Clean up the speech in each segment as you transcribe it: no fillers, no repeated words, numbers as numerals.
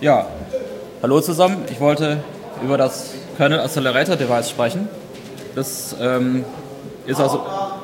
Ja, hallo zusammen. Ich wollte über das Kernel Accelerator Device sprechen. Das ist also...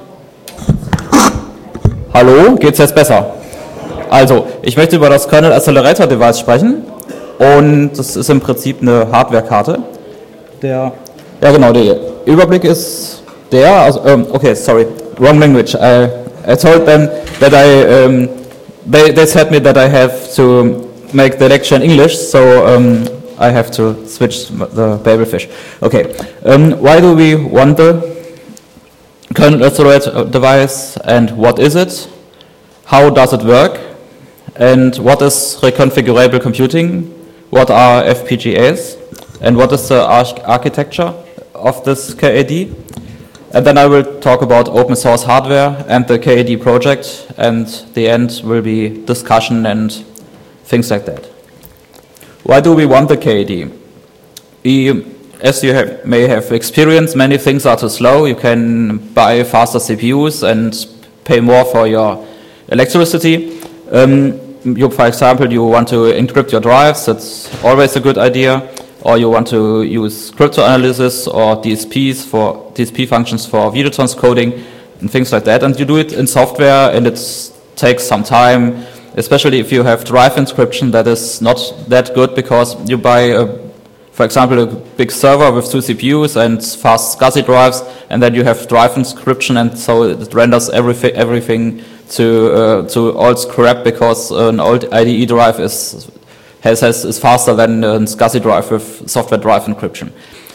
Hallo, geht's jetzt besser? Also, ich möchte über das Kernel Accelerator Device sprechen und das ist im Prinzip eine Hardware-Karte. Der Überblick ist der, also, okay, sorry, wrong language. I told them that they said me that I have to make the lecture in English, so I have to switch the Babelfish. Okay, why do we want the kernel accelerator device and what is it? How does it work? And what is reconfigurable computing? What are FPGAs? And what is the architecture of this KAD? And then I will talk about open source hardware and the KAD project, and the end will be discussion and things like that. Why do we want the KAD? As you may have experienced, many things are too slow. You can buy faster CPUs and pay more for your electricity. For example, you want to encrypt your drives, that's always a good idea. Or you want to use crypto analysis or DSP functions for video transcoding and things like that. And you do it in software, and it takes some time, especially if you have drive encryption. That is not that good because you buy, for example, a big server with 2 CPUs and fast SCSI drives, and then you have drive encryption, and so it renders everything to old scrap because an old IDE drive is faster than a SCSI drive with software drive encryption.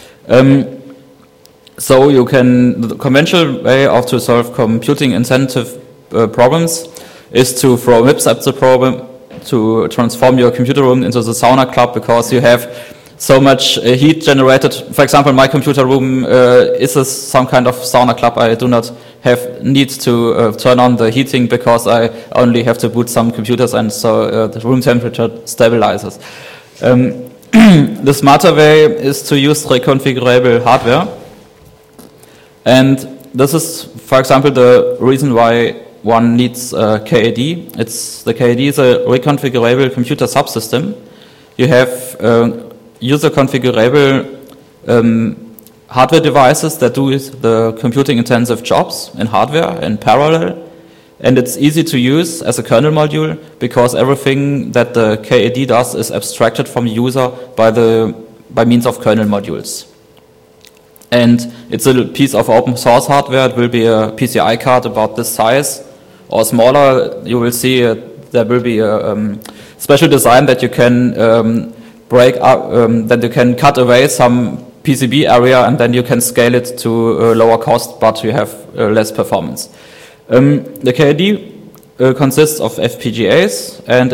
So the conventional way of to solve computing intensive problems is to throw MIPS at the problem, to transform your computer room into the sauna club, because you have so much heat generated. For example, my computer room is some kind of sauna club. I do not need to turn on the heating because I only have to boot some computers, and so the room temperature stabilizes. The smarter way is to use reconfigurable hardware, and this is, for example, the reason why one needs KAD. The KAD is a reconfigurable computer subsystem. You have user configurable hardware devices that do the computing intensive jobs in hardware in parallel, and it's easy to use as a kernel module because everything that the KAD does is abstracted from the user by means of kernel modules. And it's a piece of open source hardware. It will be a PCI card about this size or smaller. You will see there will be a special design that you can break up, that you can cut away some PCB area, and then you can scale it to a lower cost, but you have less performance. The KAD consists of FPGAs, and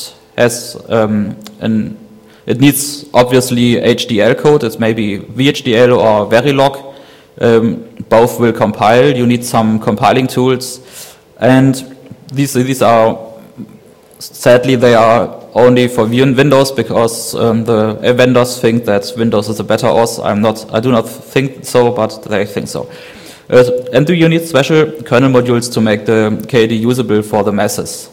it needs obviously HDL code. It's maybe VHDL or Verilog. Both will compile. You need some compiling tools, and these are, sadly, they are only for Windows because the vendors think that Windows is a better OS. I do not think so, but they think so. And do you need special kernel modules to make the KAD usable for the masses?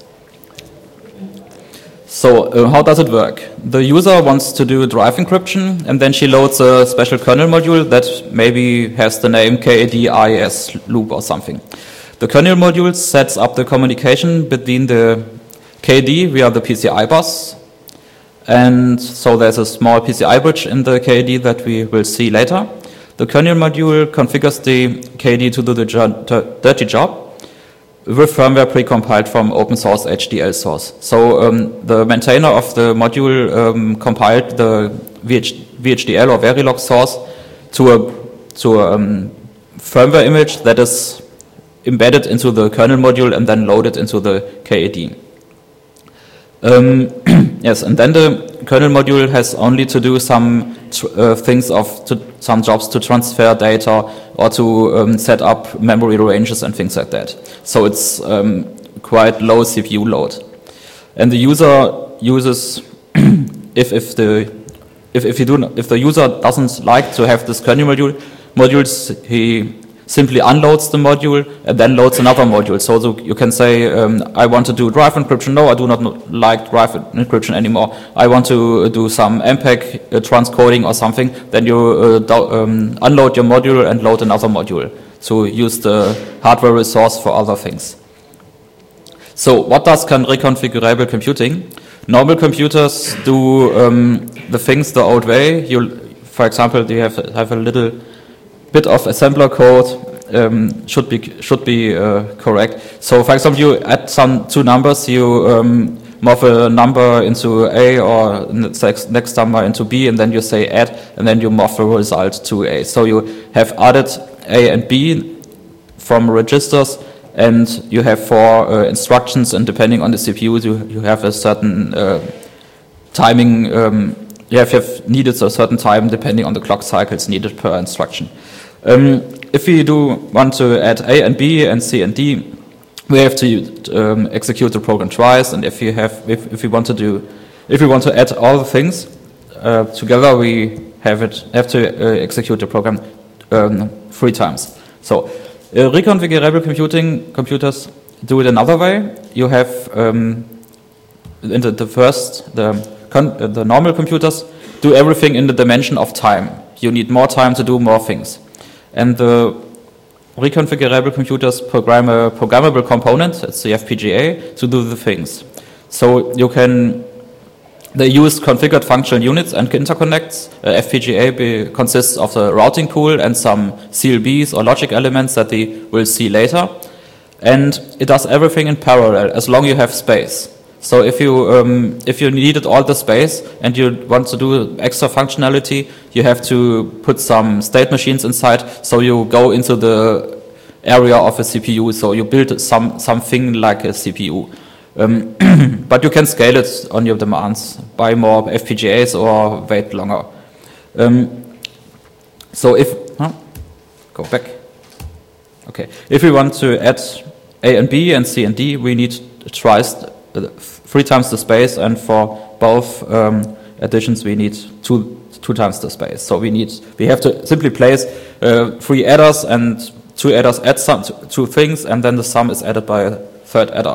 So how does it work? The user wants to do drive encryption, and then she loads a special kernel module that maybe has the name KAD-IS loop or something. The kernel module sets up the communication between the KAD via the PCI bus, and so there's a small PCI bridge in the KAD that we will see later. The kernel module configures the KAD to do the dirty job with firmware precompiled from open source HDL source. So the maintainer of the module compiled the VHDL or Verilog source to a firmware image that is embedded into the kernel module and then loaded into the KAD. Yes, and then the kernel module has only to do some some jobs to transfer data or to set up memory ranges and things like that. So it's quite low CPU load. And the user uses if the user doesn't like to have this kernel modules, he simply unloads the module and then loads another module. So you can say, I want to do drive encryption. No, I do not like drive encryption anymore. I want to do some MPEG transcoding or something. Then you unload your module and load another module to use the hardware resource for other things. So what does reconfigurable computing? Normal computers do the things the old way. For example, you have a little bit of assembler code should be correct. So, for example, you add two numbers. You morph a number into A or next number into B, and then you say add, and then you morph the result to A. So you have added A and B from registers, and you have 4 instructions, and depending on the CPU, you have a certain timing. You have needed a certain time depending on the clock cycles needed per instruction. If we want to add A and B and C and D, we have to execute the program twice. And if we want to add all the things together, we have to execute the program 3 times. So reconfigurable computers do it another way. You have the normal computers do everything in the dimension of time. You need more time to do more things. And the reconfigurable computers program a programmable component, it's the FPGA, to do the things. So they use configured functional units and interconnects. FPGA consists of the routing pool and some CLBs or logic elements that we will see later. And it does everything in parallel, as long as you have space. So if you needed all the space and you want to do extra functionality, you have to put some state machines inside. So you go into the area of a CPU. So you build something like a CPU. But you can scale it on your demands, buy more FPGAs or wait longer. Go back. Okay. If we want to add A and B and C and D, we need twice 3 times the space, and for both additions we need two times the space. So we have to simply place 3 adders, and 2 adders add 2 things, and then the sum is added by a 3rd adder.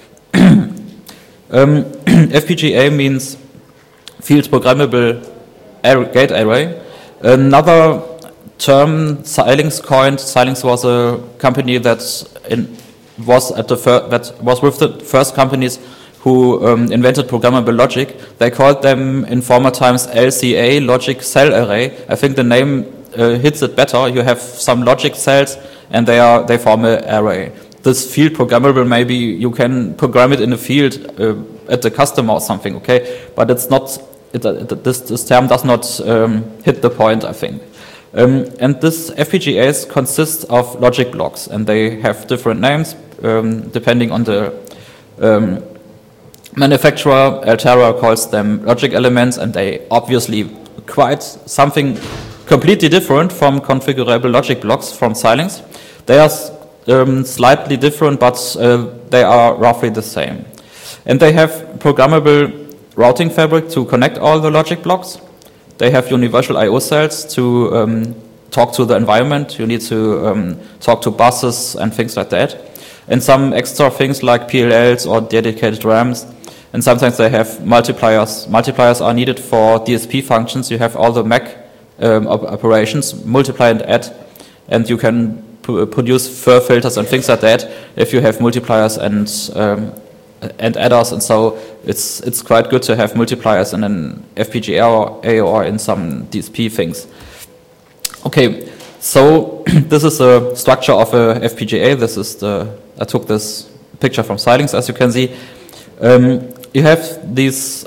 FPGA means field programmable gate array. Another term Xilinx coined. Xilinx was a company that was with the first companies who invented programmable logic. They called them in former times LCA, logic cell array. I think the name hits it better. You have some logic cells and they form an array. This field programmable, maybe you can program it in a field at the customer or something, okay? But it's not. This term does not hit the point, I think. And this FPGAs consist of logic blocks, and they have different names depending on the manufacturer. Altera calls them logic elements, and they obviously quite something completely different from configurable logic blocks from Xilinx. They are slightly different, but they are roughly the same. And they have programmable routing fabric to connect all the logic blocks. They have universal I/O cells to talk to the environment. You need to talk to buses and things like that. And some extra things like PLLs or dedicated RAMs. And sometimes they have multipliers. Multipliers are needed for DSP functions. You have all the MAC operations, multiply and add. And you can produce fur filters and things like that if you have multipliers and adders, and so it's quite good to have multipliers in an FPGA or in some DSP things. Okay, so this is the structure of a FPGA. I took this picture from Xilinx, as you can see. You have these.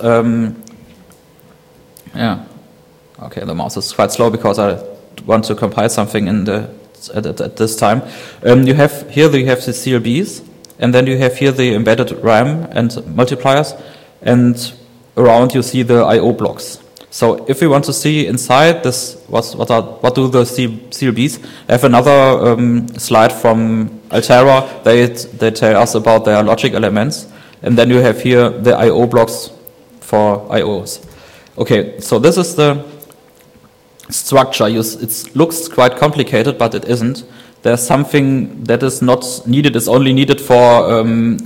Okay, the mouse is quite slow because I want to compile something at this time. You have the CLBs. And then you have here the embedded RAM and multipliers, and around you see the I/O blocks. So if we want to see inside this, what do the CLBs? I have another slide from Altera. They tell us about their logic elements, and then you have here the I/O blocks for I/Os. Okay, so this is the structure. It looks quite complicated, but it isn't. there's something that is not needed, is only needed for,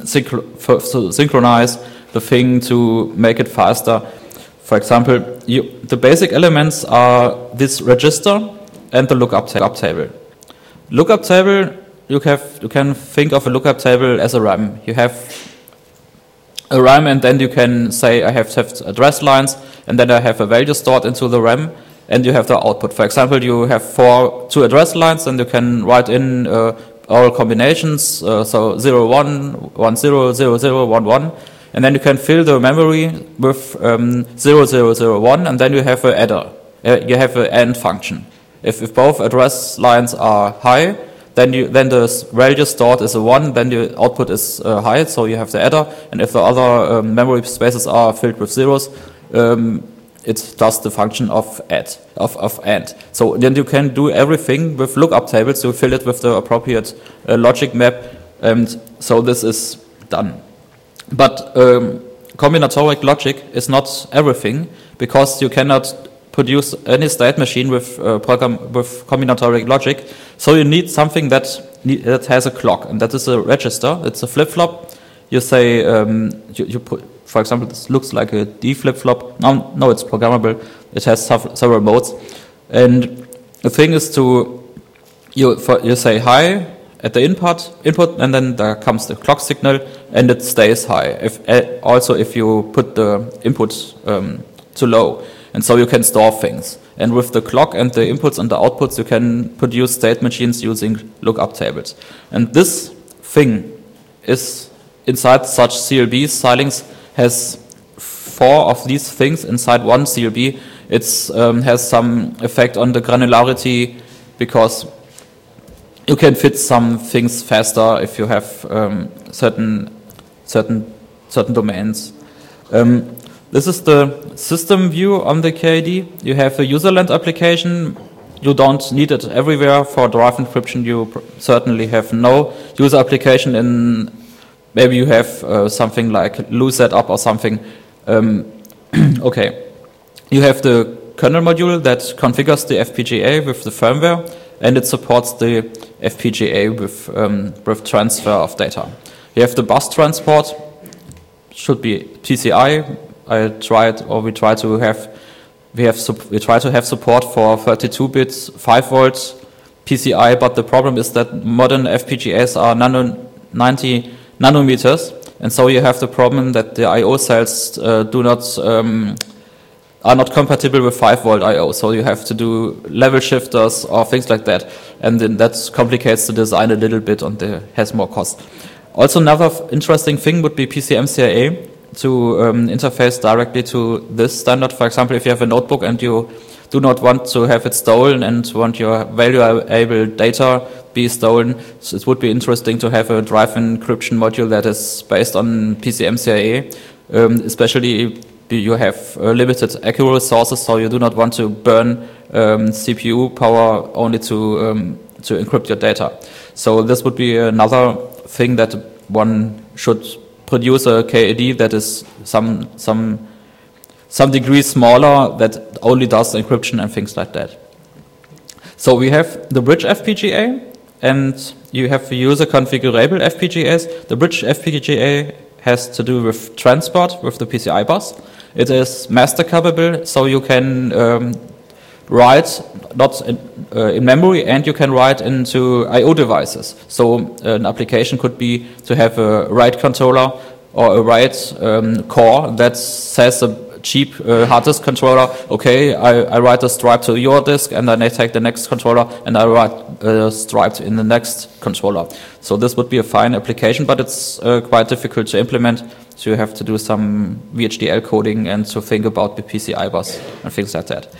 to synchronize the thing to make it faster. For example, the basic elements are this register and the lookup table. Lookup table, you can think of a lookup table as a RAM. You have a RAM, and then you can say I have address lines, and then I have a value stored into the RAM, and you have the output. For example, you have two address lines, and you can write in all combinations, so 0, 1, 1, 0, 0, 0, 1, 1, and then you can fill the memory with 0, 0, 0, 1, and then you have an adder. You have an AND function. If both address lines are high, then the value stored is a 1, then the output is high, so you have the adder, and if the other memory spaces are filled with zeros, it does the function of AND. So then you can do everything with lookup tables. You fill it with the appropriate logic map, and so this is done. But combinatoric logic is not everything, because you cannot produce any state machine with combinatoric logic. So you need something that has a clock, and that is a register. It's a flip-flop. You say you put, for example, this looks like a D flip-flop. No, it's programmable. It has several modes, and the thing is you say high at the input, and then there comes the clock signal, and it stays high. If you put the input to low. And so you can store things. And with the clock and the inputs and the outputs, you can produce state machines using lookup tables. And this thing is inside such CLBs. Xilinx has 4 of these things inside one CLB. It has some effect on the granularity, because you can fit some things faster if you have certain domains. This is the system view on the KAD. You have a userland application. You don't need it everywhere. For drive encryption, you certainly have no user application in. Maybe you have something like loose setup or something. Okay. You have the kernel module that configures the FPGA with the firmware, and it supports the FPGA with transfer of data. You have the bus transport. Should be PCI. We try to have support for 32 bits, 5 volts PCI, but the problem is that modern FPGAs are 90 nanometers, and so you have the problem that the I/O cells are not compatible with 5 volt I/O, so you have to do level shifters or things like that, and then that complicates the design a little bit and has more cost. Also, another interesting thing would be PCMCIA, to interface directly to this standard. For example, if you have a notebook and you do not want to have it stolen and want your valuable data be stolen, so it would be interesting to have a drive encryption module that is based on PCMCIA, especially if you have limited accurate resources, so you do not want to burn CPU power only to encrypt your data. So this would be another thing that one should produce a KAD that is some degree smaller, that only does encryption and things like that. So we have the bridge FPGA, and you have user configurable FPGAs. The bridge FPGA has to do with transport with the PCI bus. It is master capable, so you can write not in memory, and you can write into I/O devices. So an application could be to have a write controller or a write core that says a cheap hard disk controller, okay, I write a stripe to your disk, and then I take the next controller and I write a stripe in the next controller. So this would be a fine application, but it's quite difficult to implement. So you have to do some VHDL coding and to think about the PCI bus and things like that.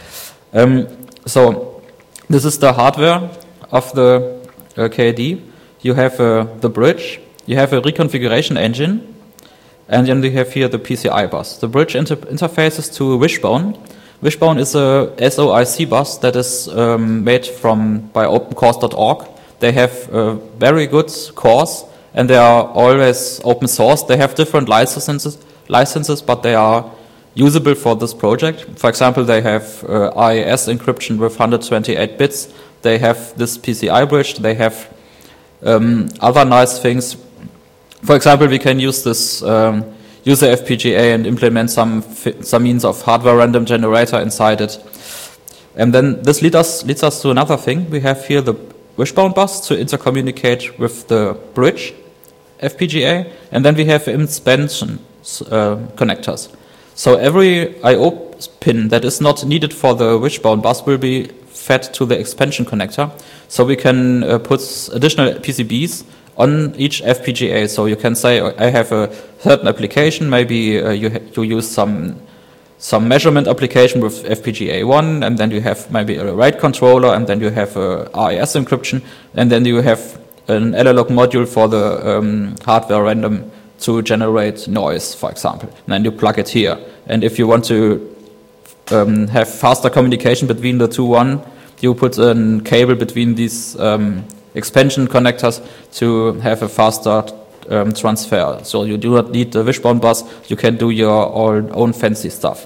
So this is the hardware of the KAD. You have the bridge, you have a reconfiguration engine, and then you have here the PCI bus. The bridge interfaces to Wishbone. Wishbone is a SOIC bus that is made by openCores.org. They have very good cores, and they are always open source. They have different licenses, but they are usable for this project. For example, they have IIS encryption with 128 bits. They have this PCI bridge. They have other nice things. For example, we can use this user FPGA and implement some means of hardware random generator inside it. And then this leads us to another thing. We have here the wishbone bus to intercommunicate with the bridge FPGA, and then we have expansion connectors. So every I/O pin that is not needed for the wishbone bus will be fed to the expansion connector. So we can put additional PCBs on each FPGA. So you can say, I have a certain application, maybe you use some measurement application with FPGA 1, and then you have maybe a RAID controller, and then you have a RIS encryption, and then you have an analog module for the hardware random to generate noise, for example. And then you plug it here. And if you want to have faster communication between the two you put a cable between these expansion connectors to have a faster transfer. So you do not need the wishbone bus, you can do your own fancy stuff.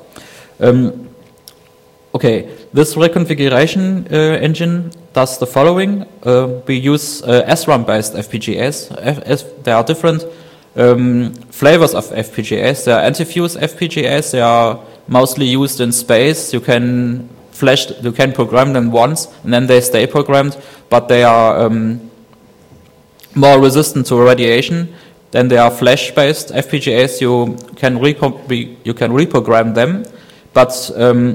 Okay, this reconfiguration engine does the following. We use SRAM-based FPGAs. There are different flavors of FPGAs. There are anti-fuse FPGAs. They are mostly used in space. You can program them once and then they stay programmed, but they are more resistant to radiation. Then there are flash-based FPGAs. You can reprogram them, but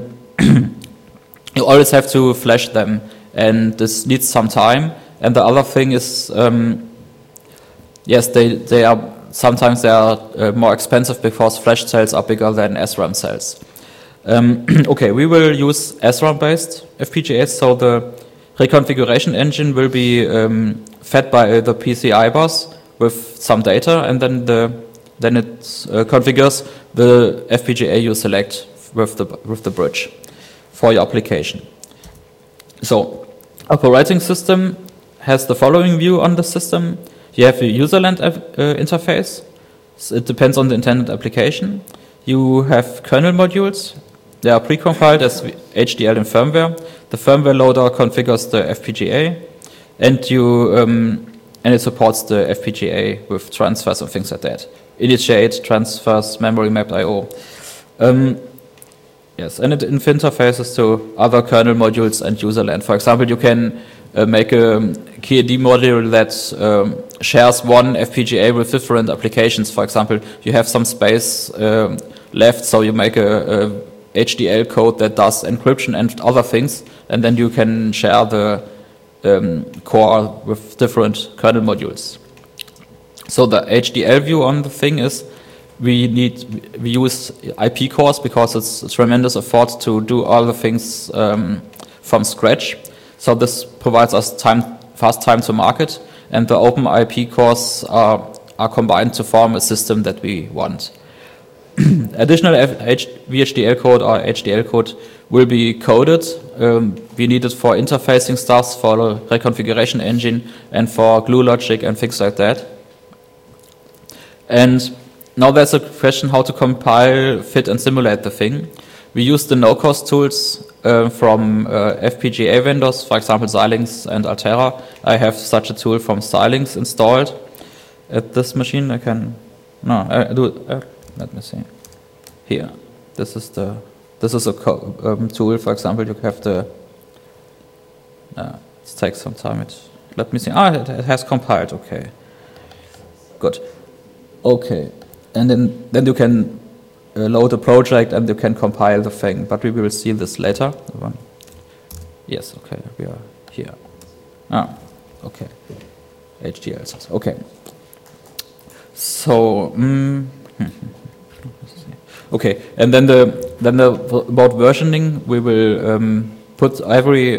you always have to flash them, and this needs some time. And the other thing is, yes, they are sometimes more expensive because flash cells are bigger than SRAM cells. Okay, we will use SRAM-based FPGAs, so the reconfiguration engine will be fed by the PCI bus with some data, and then it configures the FPGA you select with the bridge for your application. So, operating system has the following view on the system. You have a userland interface. So it depends on the intended application. You have kernel modules. They are precompiled as HDL in firmware. The firmware loader configures the FPGA, and it supports the FPGA with transfers and things like that. Initiate, transfers, memory mapped I/O. Yes, and it interfaces to other kernel modules and userland. For example, you can make a KED module that shares one FPGA with different applications. For example, you have some space left, so you make a HDL code that does encryption and other things, and then you can share the core with different kernel modules. So the HDL view on the thing is we use IP cores because it's a tremendous effort to do all the things from scratch. So this provides us fast time to market, and the open IP cores are combined to form a system that we want. Additional VHDL code or HDL code will be coded. We need it for interfacing stuff, for the reconfiguration engine, and for glue logic and things like that. And now there's a question how to compile, fit, and simulate the thing. We use the no-code tools from FPGA vendors, for example, Xilinx and Altera. I have such a tool from Xilinx installed at this machine. Let me see. Here, this is a tool. For example, you have the. It takes some time. Let me see. It has compiled. Okay. Good. Okay, and then you can load a project and you can compile the thing. But we will see this later. Yes. Okay. We are here. Okay. HDL. Okay. So. Okay, and then about versioning, we will put every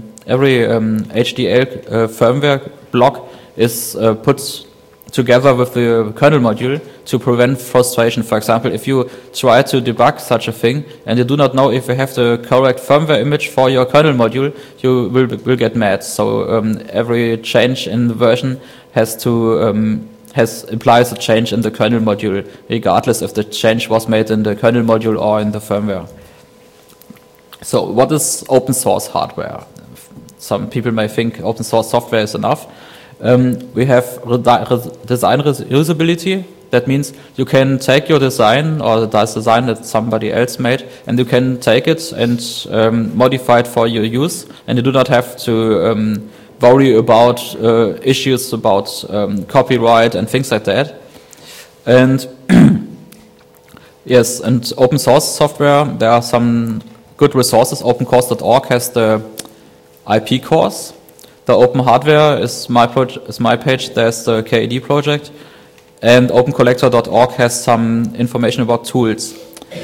HDL firmware block is put together with the kernel module to prevent frustration. For example, if you try to debug such a thing and you do not know if you have the correct firmware image for your kernel module, you will get mad. So every change in the version has to implies a change in the kernel module, regardless if the change was made in the kernel module or in the firmware. So what is open source hardware? Some people may think open source software is enough. We have design reusability. That means you can take your design or the design that somebody else made, and you can take it and modify it for your use, and you do not have to worry about issues about copyright and things like that. And yes, and open source software, there are some good resources. OpenCores.org has the IP cores. The open hardware is my page. There's the KED project. And OpenCollector.org has some information about tools.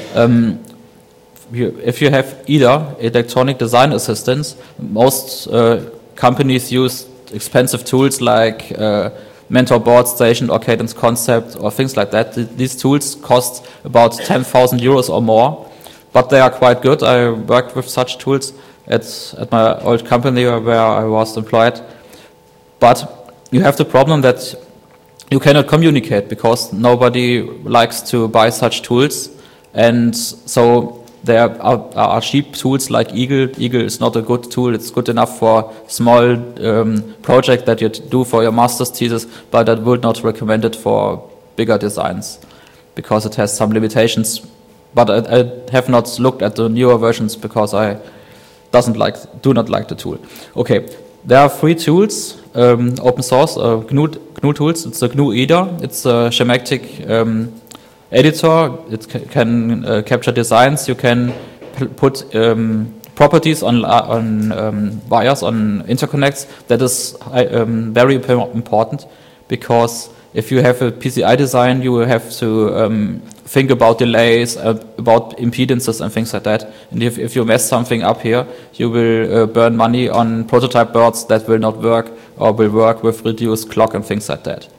If you have either electronic design assistance, most companies use expensive tools like Mentor Board Station or Cadence Concept or things like that. These tools cost about 10,000 euros or more, but they are quite good. I worked with such tools at my old company where I was employed. But you have the problem that you cannot communicate because nobody likes to buy such tools. And so there are cheap tools like Eagle. Eagle is not a good tool. It's good enough for small project that you do for your master's thesis, but I would not recommend it for bigger designs because it has some limitations. But I have not looked at the newer versions because I do not like the tool. Okay, there are free tools, open source, GNU tools. It's the GNU Eder. It's a schematic editor. It can capture designs. You can put properties on wires, on interconnects. That is very important because if you have a PCI design, you will have to think about delays, about impedances and things like that. And if you mess something up here, you will burn money on prototype boards that will not work or will work with reduced clock and things like that.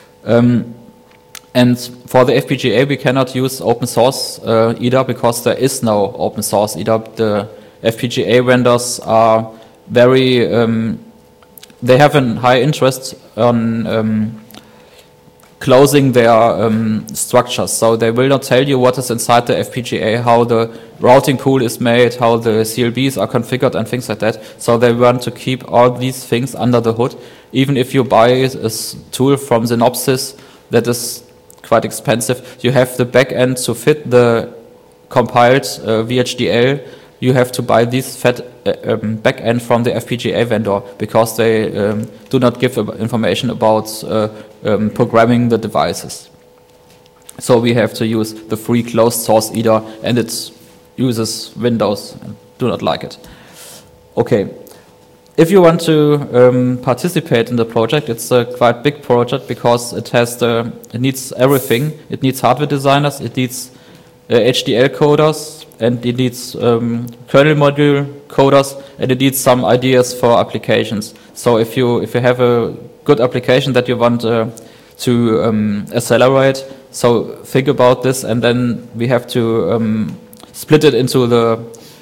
And for the FPGA, we cannot use open source either because there is no open source either. The FPGA vendors are very, they have a high interest on closing their structures. So they will not tell you what is inside the FPGA, how the routing pool is made, how the CLBs are configured and things like that. So they want to keep all these things under the hood. Even if you buy a tool from Synopsys that is quite expensive, you have the backend to fit the compiled VHDL. You have to buy this backend from the FPGA vendor because they do not give information about programming the devices. So we have to use the free closed source Eder, and it uses Windows. I do not like it. Okay, if you want to participate in the project, it's a quite big project because it needs everything. It needs hardware designers, it needs HDL coders, and it needs kernel module coders, and it needs some ideas for applications. So if you have a good application that you want to accelerate, so think about this, and then we have to split it into the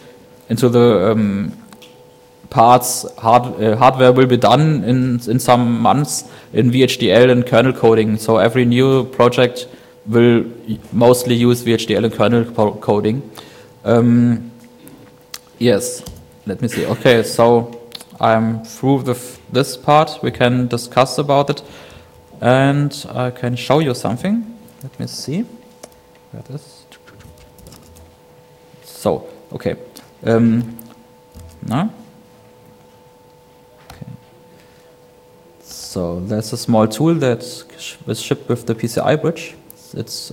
parts. Hardware will be done in some months in VHDL and kernel coding. So every new project will mostly use VHDL and kernel coding. Yes, let me see. Okay, so I'm through this part. We can discuss about it, and I can show you something. Let me see. Where it is. So, okay. No? Okay. So there's a small tool that is shipped with the PCI bridge. It's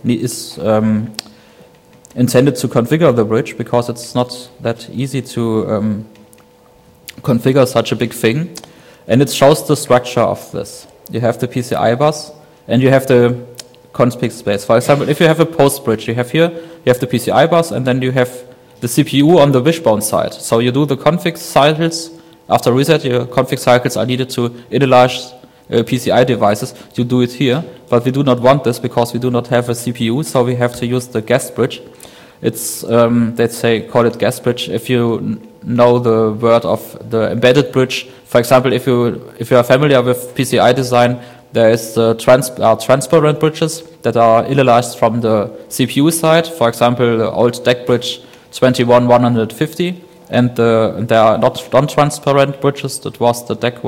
intended to configure the bridge because it's not that easy to configure such a big thing, and it shows the structure of this. You have the PCI bus and you have the config space. For example, if you have a post bridge, you have the PCI bus, and then you have the CPU on the wishbone side. So you do the config cycles. After reset, your config cycles are needed to initialize PCI devices. You do it here, but we do not want this because we do not have a CPU, so we have to use the guest bridge. It's call it guest bridge. If you know the word of the embedded bridge, for example, if you are familiar with PCI design, there is transparent bridges that are initialized from the CPU side. For example, the old DEC bridge 21150, and there are not non-transparent bridges. That was the DEC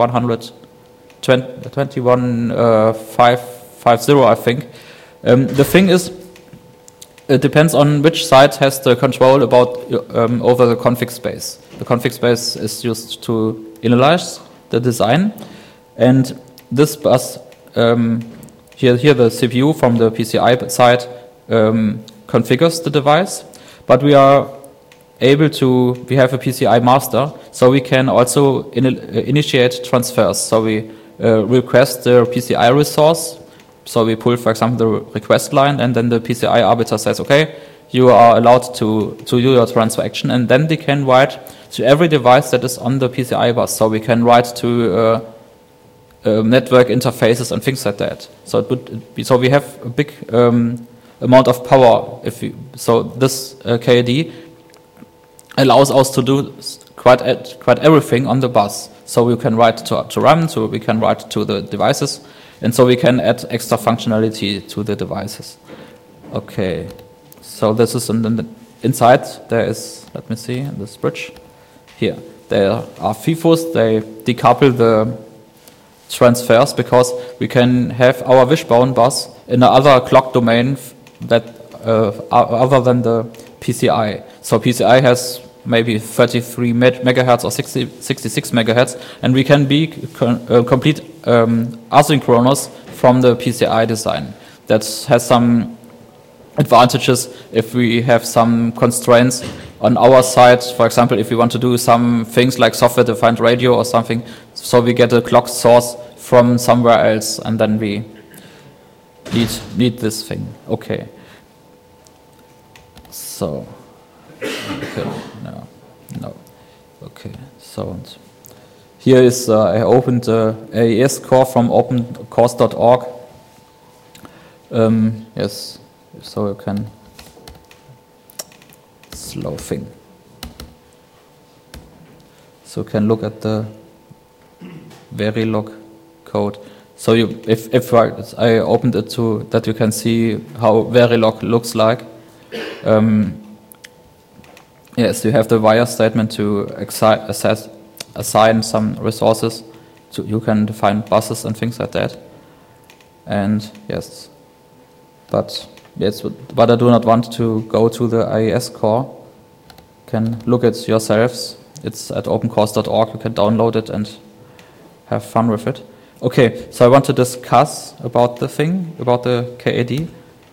21550, I think. The thing is, it depends on which side has the control about over the config space. The config space is used to initialize the design, and this bus here the CPU from the PCI side configures the device, but we have a PCI master, so we can also initiate transfers. So we request the PCI resource. So we pull, for example, the request line, and then the PCI arbiter says, okay, you are allowed to do your transfer action, and then they can write to every device that is on the PCI bus. So we can write to network interfaces and things like that. So we have a big amount of power. So this KAD allows us to do quite everything on the bus. So we can write to RAM, so we can write to the devices, and so we can add extra functionality to the devices. Okay, so this is inside. There is, let me see, this bridge here. There are FIFOs. They decouple the transfers because we can have our wishbone bus in another clock domain that other than the PCI. So PCI has maybe 33 megahertz or 66 megahertz, and we can be complete asynchronous from the PCI design. That has some advantages if we have some constraints on our side. For example, if we want to do some things like software-defined radio or something, so we get a clock source from somewhere else, and then we need this thing. Okay. So, okay, no. Okay, so here is I opened the AES core from opencores.org. Yes, so you can slow thing. So you can look at the Verilog code. So if I opened it to that, you can see how Verilog looks like. Yes, you have the wire statement to assign some resources. So you can define buses and things like that. And yes, but I do not want to go to the IES core. You can look at yourselves. It's at opencores.org. You can download it and have fun with it. Okay, so I want to discuss about the KAD.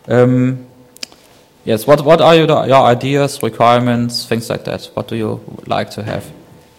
Yes, what are your ideas, requirements, things like that? What do you like to have?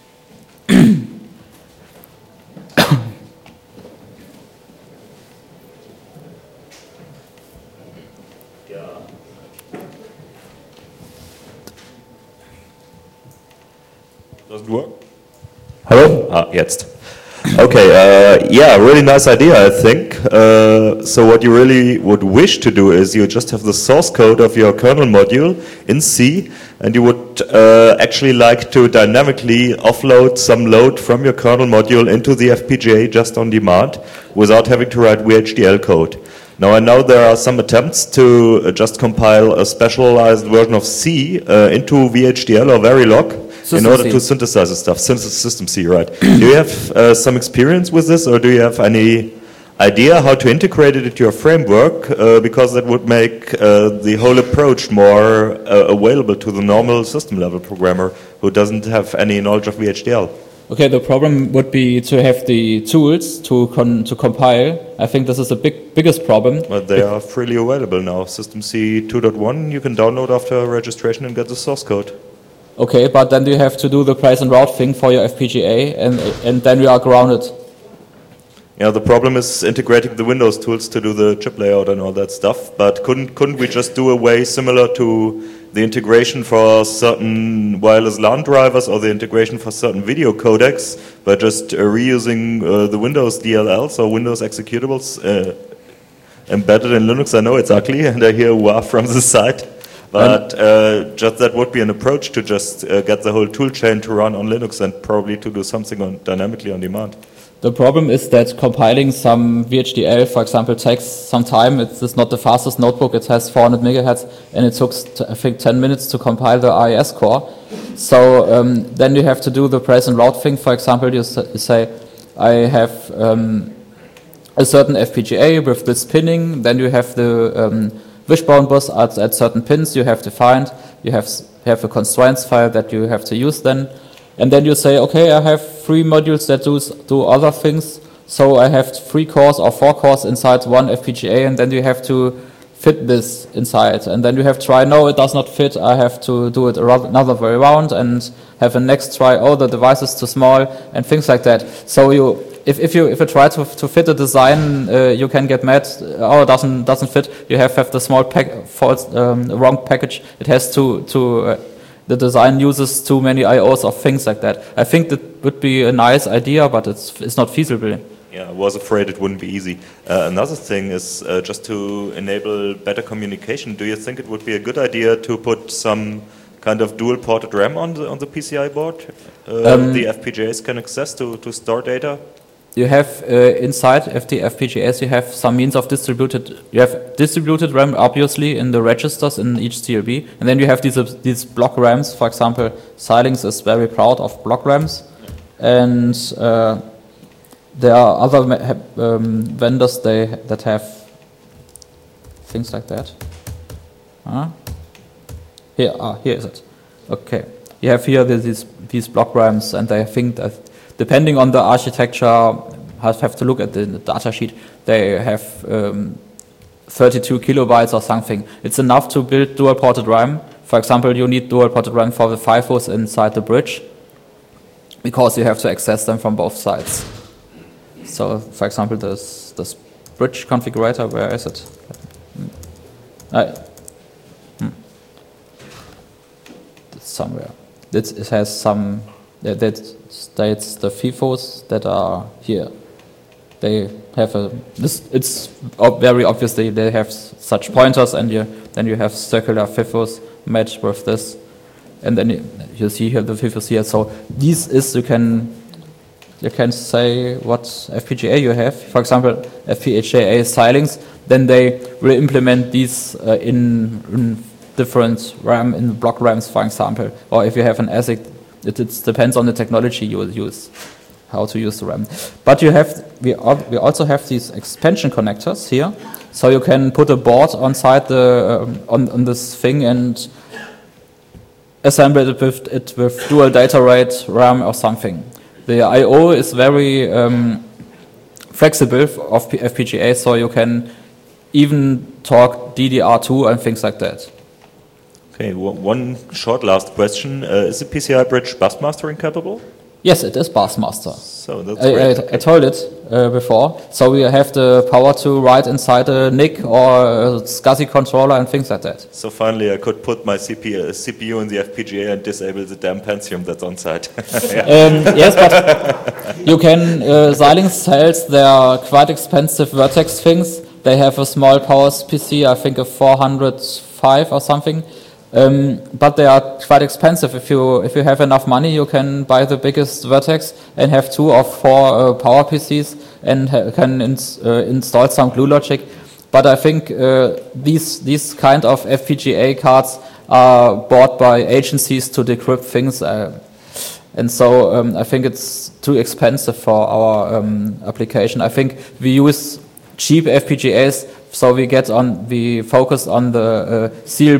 Does it work? Hello? Jetzt. Okay, really nice idea, I think. So what you really would wish to do is you just have the source code of your kernel module in C, and you would actually like to dynamically offload some load from your kernel module into the FPGA just on demand without having to write VHDL code. Now I know there are some attempts to just compile a specialized version of C into VHDL or Verilog in order to synthesize the stuff. System C, right. Do you have some experience with this, or do you have any idea how to integrate it into your framework? Because that would make the whole approach more available to the normal system-level programmer who doesn't have any knowledge of VHDL. Okay, the problem would be to have the tools to compile. I think this is the biggest problem. But they are freely available now. System C 2.1 you can download after registration and get the source code. Okay, but then you have to do the price and route thing for your FPGA, and then you are grounded. Yeah, the problem is integrating the Windows tools to do the chip layout and all that stuff. But couldn't we just do a way similar to the integration for certain wireless LAN drivers or the integration for certain video codecs by just reusing the Windows DLLs or Windows executables embedded in Linux? I know it's ugly, and I hear wow from the side. But just that would be an approach to just get the whole tool chain to run on Linux and probably to do something dynamically on demand. The problem is that compiling some VHDL, for example, takes some time. It's not the fastest notebook. It has 400 megahertz, and it took, I think, 10 minutes to compile the IIS core. So then you have to do the praise and route thing. For example, you say, I have a certain FPGA with this pinning. Then you have the wishbone bus at certain pins you have defined. You have a constraints file that you have to use then. And then you say, okay, I have 3 modules that do other things. So I have 3 cores or 4 cores inside one FPGA, and then you have to fit this inside. And then you have to try, no, it does not fit. I have to do it another way around and have a next try, oh, the device is too small, and things like that. So if you try to fit a design, you can get mad. Oh, it doesn't fit. You have the small wrong package. It has the design uses too many IOs of things like that. I think that would be a nice idea, but it's not feasible. Yeah, I was afraid it wouldn't be easy. Another thing is just to enable better communication. Do you think it would be a good idea to put some kind of dual-ported RAM on the PCI board? The FPGAs can access to store data? You have inside the FPGAs, you have some means of you have distributed RAM obviously in the registers in each CLB, and then you have these block RAMs. For example, Xilinx is very proud of block RAMs, and there are other vendors that have things like that. Here is it. Okay, you have here these block RAMs, and I think that depending on the architecture, have to look at the data sheet. They have 32 kilobytes or something. It's enough to build dual-ported RAM. For example, you need dual-ported RAM for the FIFOs inside the bridge, because you have to access them from both sides. So, for example, this bridge configurator, where is it? It's somewhere. It has some. That states the FIFOs that are here. They have it's very obviously they have such pointers, and then you have circular FIFOs matched with this, and then you see here the FIFOs here. So this is you can say what FPGA you have. For example, FPGA Xilinx. Then they will implement these in different RAM in block RAMs, for example, or if you have an ASIC. It depends on the technology you will use, how to use the RAM. But we also have these expansion connectors here, so you can put a board inside on this thing and assemble it with dual data rate RAM or something. The I/O is very flexible of FPGA, so you can even talk DDR2 and things like that. Okay, one short last question. Is the PCI bridge bus mastering capable? Yes, it is bus master. So that's great. I told it before. So we have the power to write inside a NIC or a SCSI controller and things like that. So finally I could put my CPU in the FPGA and disable the damn Pentium that's on site. Yes, but you can, Xilinx sells their quite expensive Vertex things. They have a small power PC, I think a 405 or something. But they are quite expensive. If you have enough money, you can buy the biggest Vertex and have 2 or 4 power PCs and can install some glue logic. But I think these kind of FPGA cards are bought by agencies to decrypt things, and so I think it's too expensive for our application. I think we use cheap FPGAs. So we focus on the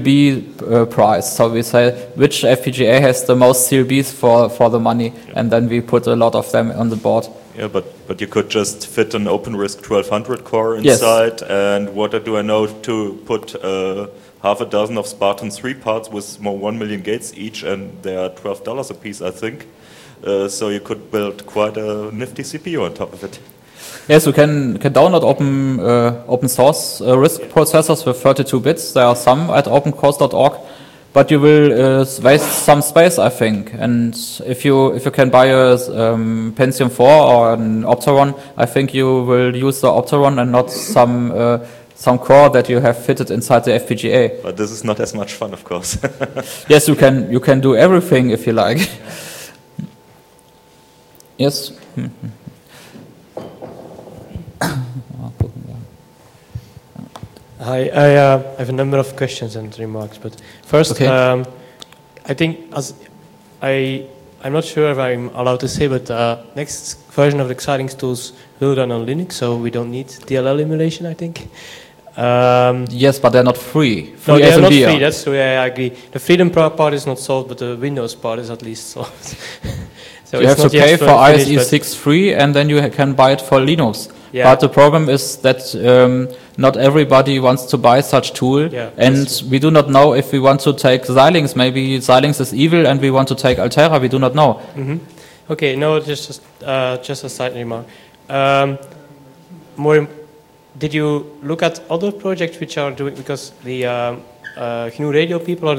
CLB price. So we say which FPGA has the most CLBs for the money, and then we put a lot of them on the board. Yeah, but you could just fit an OpenRISC 1200 core inside, yes. And what do I know to put half a dozen of Spartan 3 parts with 1 million gates each, and they are $12 a piece, I think. So you could build quite a nifty CPU on top of it. Yes, you can download open source RISC processors with 32 bits. There are some at opencourse.org, but you will waste some space, I think. And if you can buy a Pentium 4 or an Opteron, I think you will use the Opteron and not some core that you have fitted inside the FPGA. But this is not as much fun, of course. Yes, you can do everything if you like. Yes. I have a number of questions and remarks, but first, Okay. I think I'm not sure if I'm allowed to say, but next version of the Xilinx tools will run on Linux, so we don't need DLL emulation, I think. Yes, but they're not free. No, they are not SMB free. That's true. Yeah, I agree. The Freedom part is not solved, but the Windows part is at least solved. So You it's have to not yet pay for finished, ISE but- 6 free, and then you can buy it for Linux. Yeah. But the problem is that not everybody wants to buy such tool, Yeah, and that's we do not know if we want to take Xilinx. Maybe Xilinx is evil, and we want to take Altera. We do not know. Okay, no, just a side remark. Did you look at other projects which are doing, because the GNU Radio people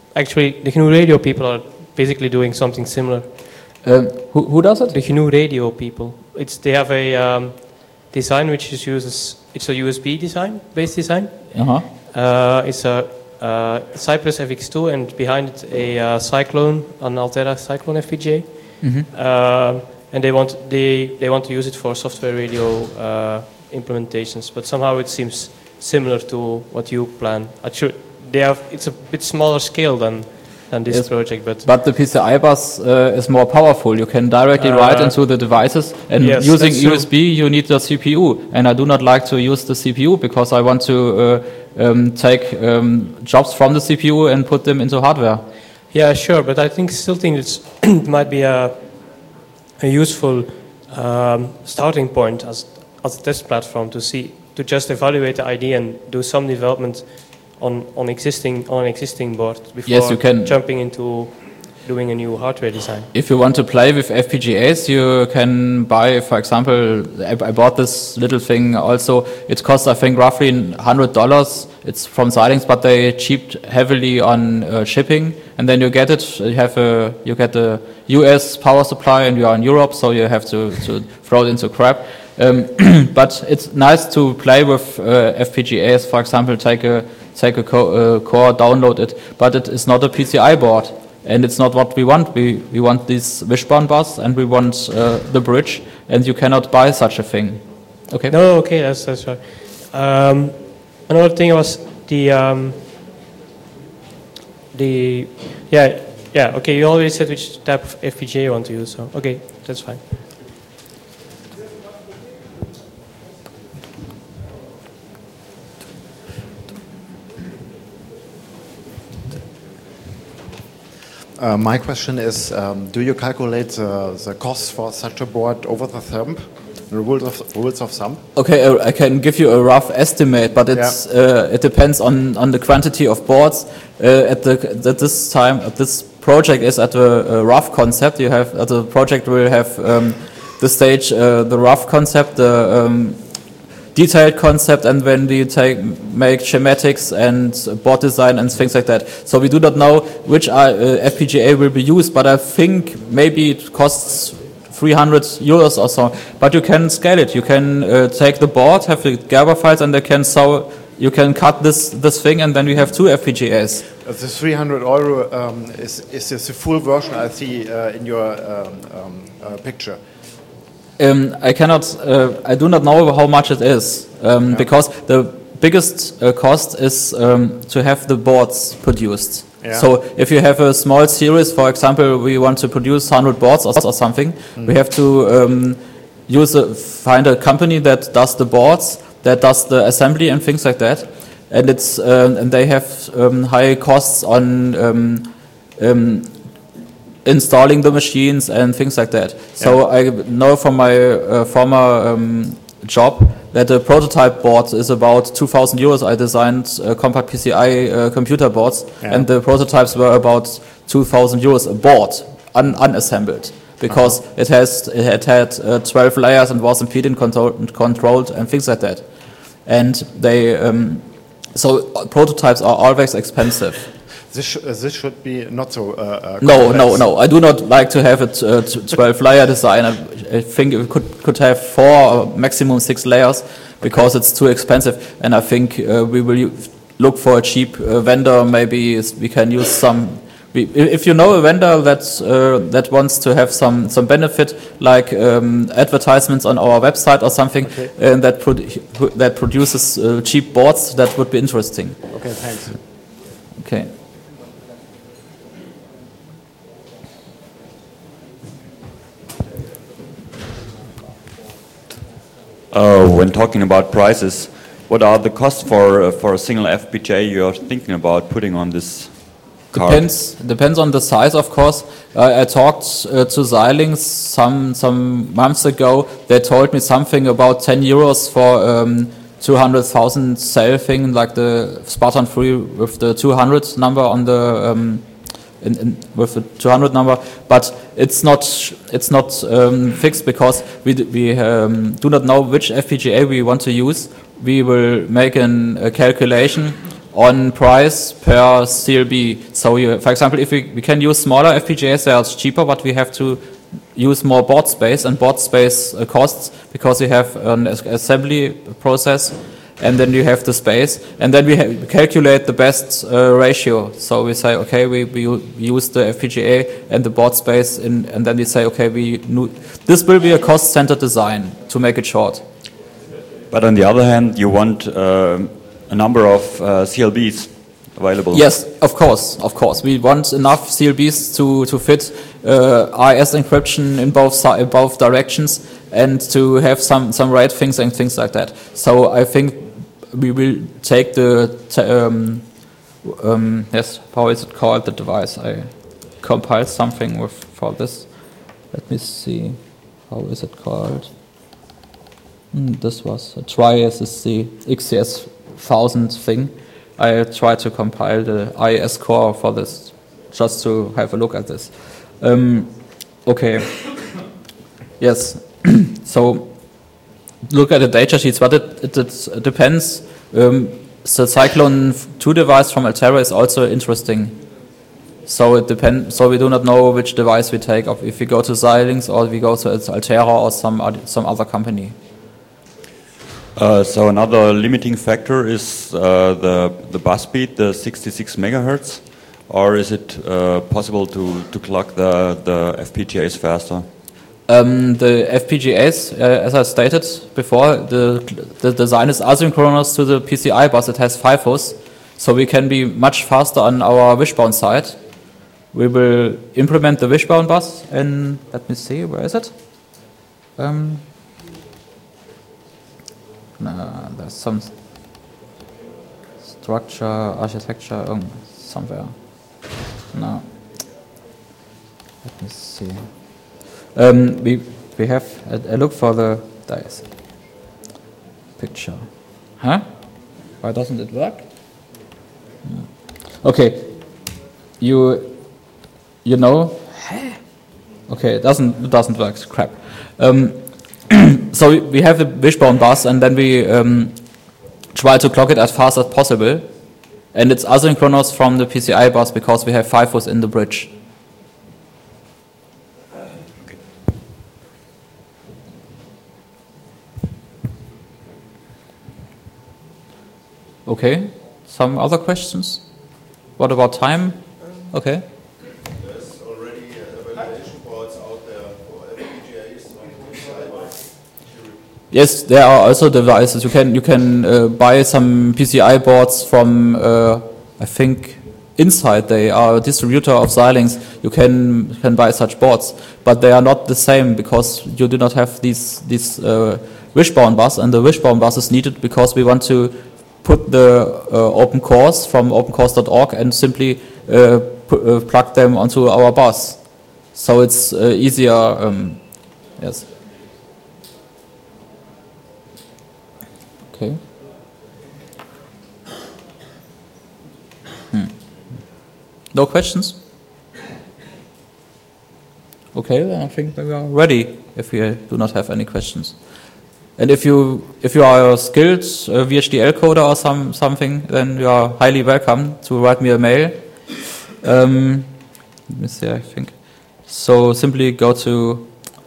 are basically doing something similar. Who does it? The GNU Radio people. They have a design which it's a USB design, based design. It's a Cypress FX2, and behind it a Cyclone, an Altera Cyclone FPGA. And they want to use it for software radio implementations, but somehow it seems similar to what you plan. It's a bit smaller scale than this project, but the PCI bus is more powerful. You can directly write into the devices, and yes, using that's true. USB you need the CPU, and I do not like to use the CPU because I want to take jobs from the CPU and put them into hardware. Yeah, sure, but I still think it might be a useful starting point as a test platform to just evaluate the idea and do some development on an existing board before Yes, you can. jumping into doing a new hardware design. If you want to play with FPGAs, you can buy, for example, I bought this little thing also. It costs, I think, roughly $100. It's from Xilinx, but they cheaped heavily on shipping. And then you get it. You get a US power supply, and you are in Europe, so you have to throw it into crap. But it's nice to play with FPGAs. For example, take a core, download it. But it is not a PCI board. And it's not what we want. We want this Wishbone bus, and we want the bridge, and you cannot buy such a thing. Okay. No, okay, that's right. Another thing was okay. You already said which type of FPGA you want to use, so okay, that's fine. My question is, do you calculate the costs for such a board over the thumb, the rules of thumb? Okay, I can give you a rough estimate, but it depends on the quantity of boards. This project is at a rough concept. The project will have the stage, the rough concept, the detailed concept, and when we make schematics and board design and things like that. So we do not know which FPGA will be used, but I think maybe it costs €300 or so. But you can scale it. You can take the board, have the Gerber files, and you can cut this thing, and then we have two FPGAs. The €300 is this the full version I see in your picture? I do not know how much it is, because the biggest cost is to have the boards produced. Yeah. So if you have a small series, for example, we want to produce 100 boards or something, we have to find a company that does the boards, that does the assembly and things like that, and and they have high costs on installing the machines and things like that. So I know from my former job that a prototype board is about €2,000. I designed compact PCI computer boards, and the prototypes were about €2,000 a board, unassembled, because it had 12 layers and was impedance controlled and things like that. And so prototypes are always expensive. This should be not so No. I do not like to have a 12-layer design. I think it could have 4 or maximum 6 layers because it's too expensive. And I think we will look for a cheap vendor. Maybe we can use some If you know a vendor that wants to have some benefit, like advertisements on our website or something, that produces cheap boards, that would be interesting. Okay, thanks. Okay. When talking about prices, what are the costs for a single FPGA you are thinking about putting on this card? Depends on the size, of course. I talked to Xilinx some months ago. They told me something about 10 euros for 200,000 cell thing, like the Spartan 3 with the 200 number on the with the 200 number, but it's not fixed because we do not know which FPGA we want to use. We will make a calculation on price per CLB. So, for example, if we can use smaller FPGAs, they are cheaper, but we have to use more board space, and board space costs because you have an assembly process, and then you have the space, and then we calculate the best ratio. So we say, okay, we use the FPGA and the board space, and then we say, okay, this will be a cost-centered design, to make it short. But on the other hand, you want a number of CLBs available. Yes, of course. We want enough CLBs to fit RIS encryption in both directions, and to have some RAID things and things like that. So I think we will take how is it called, the device? I compiled something for this. Let me see. How is it called? This was a TriSSC XCS 1000 thing. I tried to compile the IIS core for this, just to have a look at this. Okay. Yes. So look at the data sheets, but it depends. The Cyclone 2 device from Altera is also interesting. So it depends. So we do not know which device we take, if we go to Xilinx or we go to Altera or some other company. So another limiting factor is the bus speed, the 66 megahertz, or is it possible to clock the FPGAs faster? The FPGAs, as I stated before, the design is asynchronous to the PCI bus. It has FIFOs, so we can be much faster on our Wishbone side. We will implement the Wishbone bus, and let me see, where is it? There's some structure, architecture, somewhere. No. Let me see. We have a look for the dice picture. Huh? Why doesn't it work? No. Okay. You know. Okay, it doesn't work. Crap. So we have the Wishbone bus, and then we try to clock it as fast as possible, and it's asynchronous from the PCI bus because we have FIFOs in the bridge. Okay, some other questions? What about time? Okay. There's already evaluation boards out there for FPGAs on PCI. Yes, there are also devices. You can buy some PCI boards from I think Insight. They are a distributor of Xilinx. You can buy such boards, but they are not the same because you do not have this Wishbone bus, and the Wishbone bus is needed because we want to put the open cores from opencores.org and simply plug them onto our bus. So it's easier. Yes. Okay. No questions? Okay, then I think we are ready if we do not have any questions. And if you are a skilled VHDL coder or something, then you are highly welcome to write me a mail. Let me see, I think. So simply go to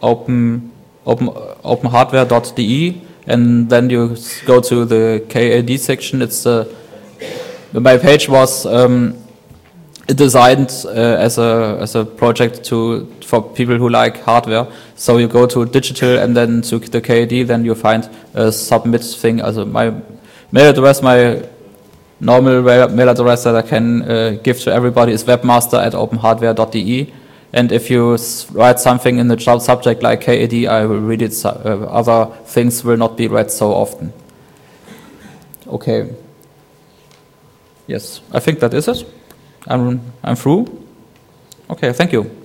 openhardware.de, and then you go to the KAD section. My page was designed as a project for people who like hardware. So you go to digital and then to the KED, then you find a submit thing. Also my mail address, my normal mail address that I can give to everybody is webmaster@openhardware.de. And if you write something in the subject like KED, I will read it. Other things will not be read so often. Okay. Yes, I think that is it. I'm through. Okay, thank you.